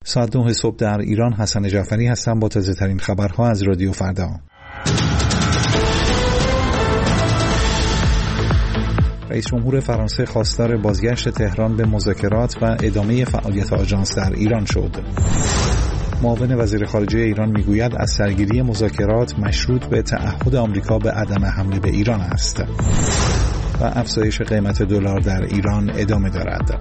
ساعت 9 صبح در ایران. حسن جعفری هستم با تازه ترین خبرها از رادیو فردا. رئیس جمهور فرانسه خواستار بازگشت تهران به مذاکرات و ادامه فعالیت آژانس در ایران شد. معاون وزیر خارجه ایران میگوید از سرگیری مذاکرات مشروط به تعهد آمریکا به عدم حمله به ایران است. و افزایش قیمت دلار در ایران ادامه دارد.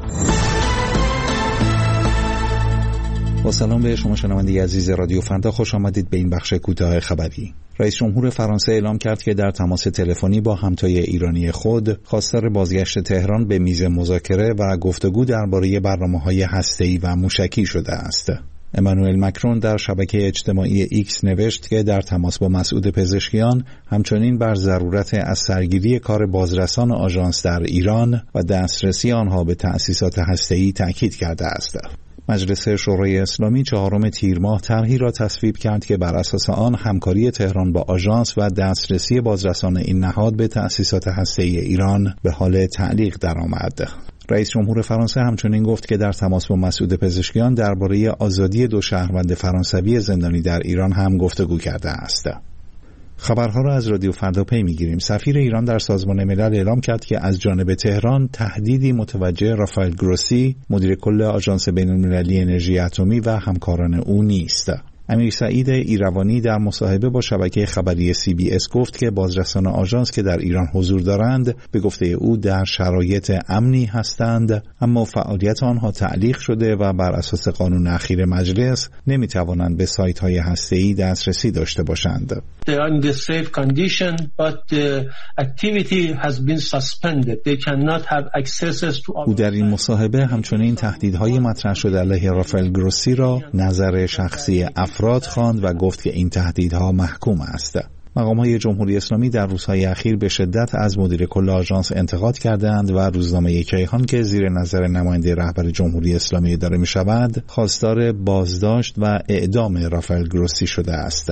با سلام به شما شنونده عزیز رادیو فردا، خوش آمدید به این بخش کوتاه خبری. رئیس جمهور فرانسه اعلام کرد که در تماس تلفنی با همتای ایرانی خود خواستار بازگشت تهران به میز مذاکره و گفتگو درباره برنامه‌های هسته‌ای و موشکی شده است. امانوئل مکرون در شبکه اجتماعی ایکس نوشت که در تماس با مسعود پزشکیان همچنین بر ضرورت از سرگیری کار بازرسان آژانس در ایران و دسترسی آنها به تأسیسات هسته‌ای تأکید کرده است. مجلس شورای اسلامی 4 تیر ماه طرحی را تصویب کرد که بر اساس آن همکاری تهران با آژانس و دسترسی بازرسان این نهاد به تأسیسات هسته‌ای ایران به حال تعلیق درآمد. رئیس جمهور فرانسه همچنین گفت که در تماس با مسعود پزشکیان درباره آزادی 2 شهروند فرانسوی زندانی در ایران هم گفتگو کرده است. خبرها را از رادیو فردا پی می‌گیریم. سفیر ایران در سازمان ملل اعلام کرد که از جانب تهران تهدیدی متوجه رافائل گروسی، مدیر کل آژانس بین‌المللی انرژی اتمی و همکاران او نیست. امیر سعید ایروانی در مصاحبه با شبکه خبری CBS گفت که بازرسان آژانس که در ایران حضور دارند به گفته او در شرایط امنی هستند، اما فعالیت آنها تعلیق شده و بر اساس قانون اخیر مجلس نمیتوانند به سایت‌های هسته‌ای دسترسی داشته باشند. They are in the safe condition, but the activity has been suspended. They cannot have access to. او در این مصاحبه همچنین تهدیدهای مطرح شده علیه رافائل گروسی را نظر شخصی افراد خواند و گفت که این تهدیدها محکوم است. مقام‌های جمهوری اسلامی در روزهای اخیر به شدت از مدیر کل آژانس انتقاد کردند و روزنامه کیهان که زیر نظر نماینده رهبر جمهوری اسلامی اداره می‌شود، خواستار بازداشت و اعدام رافائل گروسی شده است.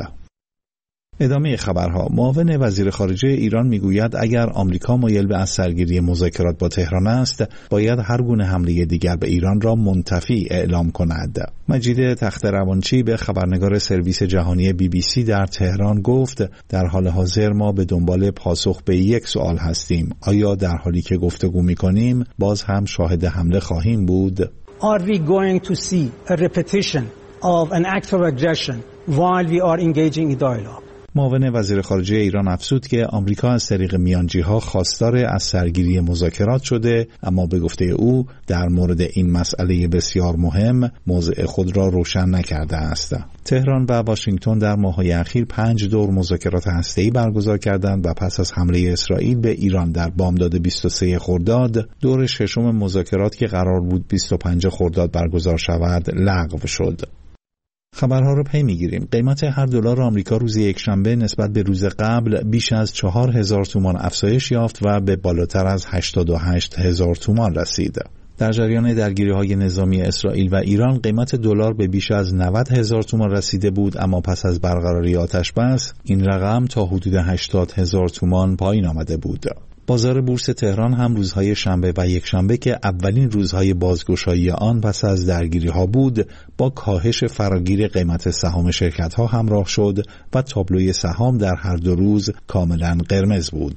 ادامه خبرها. معاون وزیر خارجه ایران میگوید اگر آمریکا مایل به از سرگیری مذاکرات با تهران است، باید هر گونه حمله دیگر به ایران را منتفی اعلام کند. مجید تخت‌روانچی به خبرنگار سرویس جهانی BBC در تهران گفت در حال حاضر ما به دنبال پاسخ به یک سوال هستیم: آیا در حالی که گفتگو می‌کنیم باز هم شاهد حمله خواهیم بود؟ Are we going to see a repetition of an act of aggression while we are engaging in dialogue? معاون وزیر خارجه ایران افزود که آمریکا از طریق میانجی‌ها خواستار از سرگیری مذاکرات شده، اما به گفته او در مورد این مسئله بسیار مهم موضع خود را روشن نکرده است. تهران و واشنگتن در ماه‌های اخیر 5 دور مذاکرات هسته‌ای برگزار کردند و پس از حمله اسرائیل به ایران در بامداد 23 خرداد، دور 6 مذاکرات که قرار بود 25 خرداد برگزار شود لغو شد. خبرها رو پی میگیریم. قیمت هر دلار آمریکا روز یکشنبه نسبت به روز قبل بیش از 4000 تومان افزایش یافت و به بالاتر از 88000 تومان رسید. در جریان درگیری‌های نظامی اسرائیل و ایران قیمت دلار به بیش از 90000 تومان رسیده بود، اما پس از برقراری آتش‌بس این رقم تا حدود 80000 تومان پایین آمده بود. بازار بورس تهران هم روزهای شنبه و یکشنبه که اولین روزهای بازگشایی آن پس از درگیری‌ها بود، با کاهش فراگیر قیمت سهام شرکت‌ها همراه شد و تابلوی سهام در هر 2 روز کاملاً قرمز بود.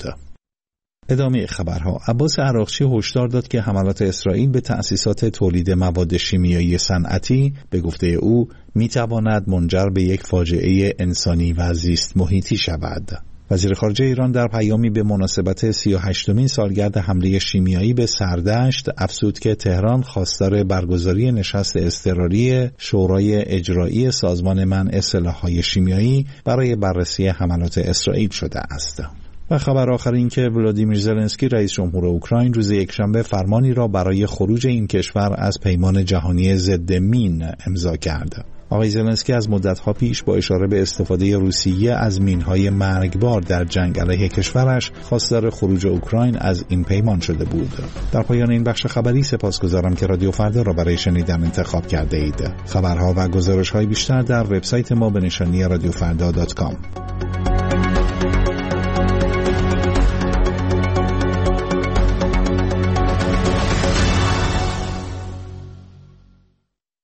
ادامه خبرها. عباس عراقچی هشدار داد که حملات اسرائیل به تأسیسات تولید مواد شیمیایی صنعتی به گفته او می‌تواند منجر به یک فاجعه انسانی و زیست محیطی شود. وزیر خارجه ایران در پیامی به مناسبت 38مین سالگرد حمله شیمیایی به سردشت افزود که تهران خواستار برگزاری نشست اضطراری شورای اجرایی سازمان منع سلاح‌های شیمیایی برای بررسی حملات اسرائیل شده است. و خبر آخر این که ولادیمیر زلنسکی رئیس جمهور اوکراین روز یکشنبه فرمانی را برای خروج این کشور از پیمان جهانی ضد مین امضا کرد. آقای زلنسکی از مدت‌ها پیش با اشاره به استفاده روسیه از مین‌های مرگبار در جنگ علیه کشورش خواستار خروج اوکراین از این پیمان شده بود. در پایان این بخش خبری سپاسگزارم که رادیو فردا را برای شنیدن انتخاب کرده اید. خبرها و گزارش‌های بیشتر در وبسایت ما به نشانی radiofrda.com.